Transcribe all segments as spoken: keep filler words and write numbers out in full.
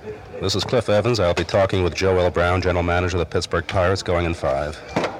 This is Cliff Evans. I'll be talking with Joe L. Brown, general manager of the Pittsburgh Pirates, going in five.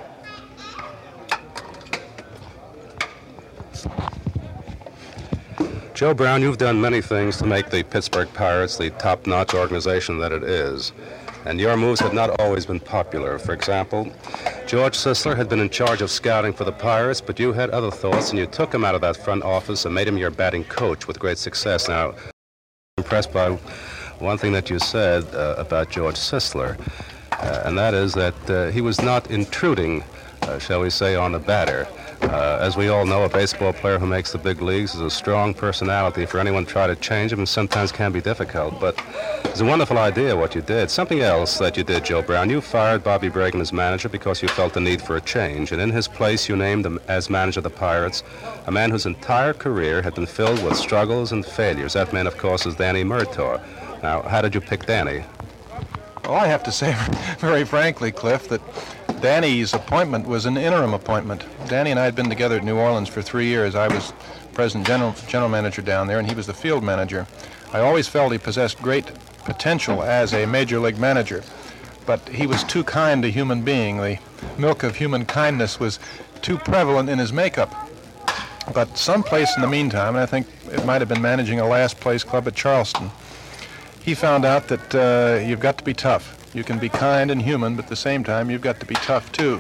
Joe Brown, you've done many things to make the Pittsburgh Pirates the top-notch organization that it is. And your moves have not always been popular. For example, George Sisler had been in charge of scouting for the Pirates, but you had other thoughts, and you took him out of that front office and made him your batting coach with great success. Now, I'm impressed by one thing that you said uh, about George Sisler, uh, and that is that uh, he was not intruding, uh, shall we say, on the batter. Uh, as we all know, a baseball player who makes the big leagues is a strong personality. For anyone to try to change him, and sometimes can be difficult. But it's a wonderful idea what you did. Something else that you did, Joe Brown, you fired Bobby Bragan as manager because you felt the need for a change. And in his place, you named him as manager of the Pirates, a man whose entire career had been filled with struggles and failures. That man, of course, is Danny Murtaugh. Now, how did you pick Danny? Well, I have to say, very frankly, Cliff, that Danny's appointment was an interim appointment. Danny and I had been together at New Orleans for three years. I was president general, general manager down there, and he was the field manager. I always felt he possessed great potential as a major league manager, but he was too kind a human being. The milk of human kindness was too prevalent in his makeup. But someplace in the meantime, and I think it might have been managing a last-place club at Charleston, he found out that uh, you've got to be tough. You can be kind and human, but at the same time, you've got to be tough, too.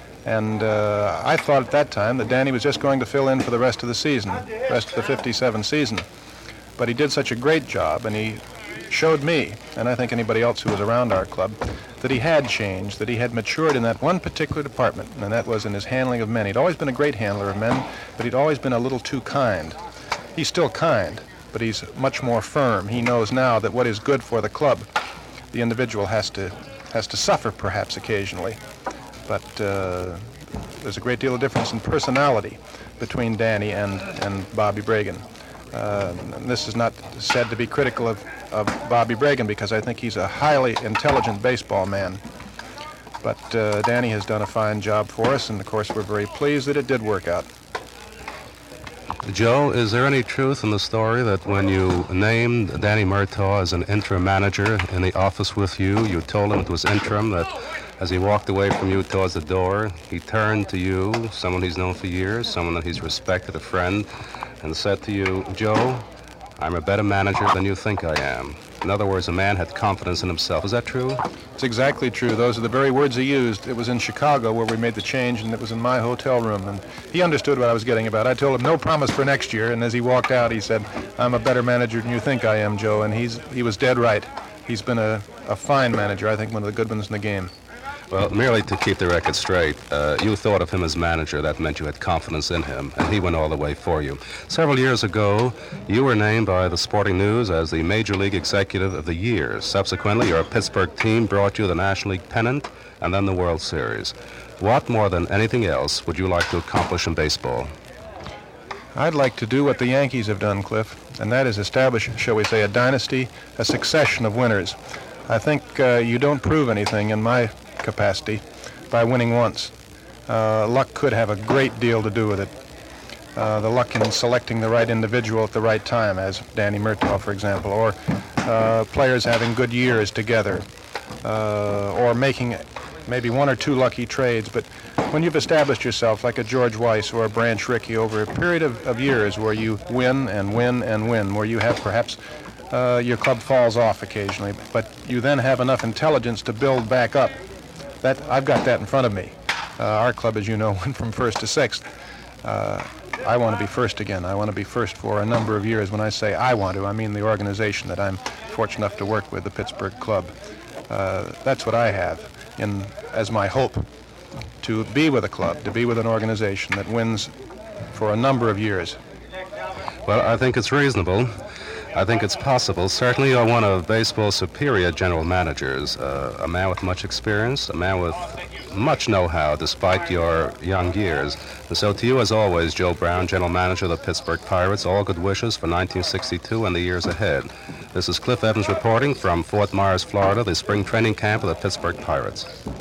And uh, I thought at that time that Danny was just going to fill in for the rest of the season, the rest of the fifty-seven season. But he did such a great job, and he showed me, and I think anybody else who was around our club, that he had changed, that he had matured in that one particular department, and that was in his handling of men. He'd always been a great handler of men, but he'd always been a little too kind. He's still kind, but he's much more firm. He knows now that what is good for the club, the individual has to has to suffer perhaps occasionally, but uh, there's a great deal of difference in personality between Danny and, and Bobby Bragan. Uh, and this is not said to be critical of, of Bobby Bragan, because I think he's a highly intelligent baseball man. But uh, Danny has done a fine job for us, and of course we're very pleased that it did work out. Joe, is there any truth in the story that when you named Danny Murtaugh as an interim manager in the office with you, you told him it was interim, that as he walked away from you towards the door, he turned to you, someone he's known for years, someone that he's respected, a friend, and said to you, Joe, I'm a better manager than you think I am. In other words, a man had confidence in himself. Is that true? It's exactly true. Those are the very words he used. It was in Chicago where we made the change, and it was in my hotel room. And he understood what I was getting about. I told him no promise for next year, and as he walked out, he said, I'm a better manager than you think I am, Joe. And he's he was dead right. He's been a, a fine manager, I think one of the good ones in the game. Well, merely to keep the record straight, uh, you thought of him as manager. That meant you had confidence in him, and he went all the way for you. Several years ago, you were named by the Sporting News as the Major League Executive of the Year. Subsequently, your Pittsburgh team brought you the National League pennant and then the World Series. What, more than anything else, would you like to accomplish in baseball? I'd like to do what the Yankees have done, Cliff, and that is establish, shall we say, a dynasty, a succession of winners. I think uh, you don't prove anything in my capacity by winning once. Uh, luck could have a great deal to do with it. Uh, the luck in selecting the right individual at the right time, as Danny Murtaugh, for example, or uh, players having good years together, uh, or making maybe one or two lucky trades. But when you've established yourself like a George Weiss or a Branch Rickey over a period of, of years where you win and win and win, where you have perhaps uh, your club falls off occasionally, but you then have enough intelligence to build back up. That I've got that in front of me. Uh, our club, as you know, went from first to sixth. Uh, I want to be first again. I want to be first for a number of years. When I say I want to, I mean the organization that I'm fortunate enough to work with, the Pittsburgh Club. Uh, that's what I have in as my hope, to be with a club, to be with an organization that wins for a number of years. Well, I think it's reasonable. I think it's possible. Certainly you're one of baseball's superior general managers, uh, a man with much experience, a man with much know-how despite your young years. And so to you, as always, Joe Brown, general manager of the Pittsburgh Pirates, all good wishes for nineteen sixty-two and the years ahead. This is Cliff Evans reporting from Fort Myers, Florida, the spring training camp of the Pittsburgh Pirates.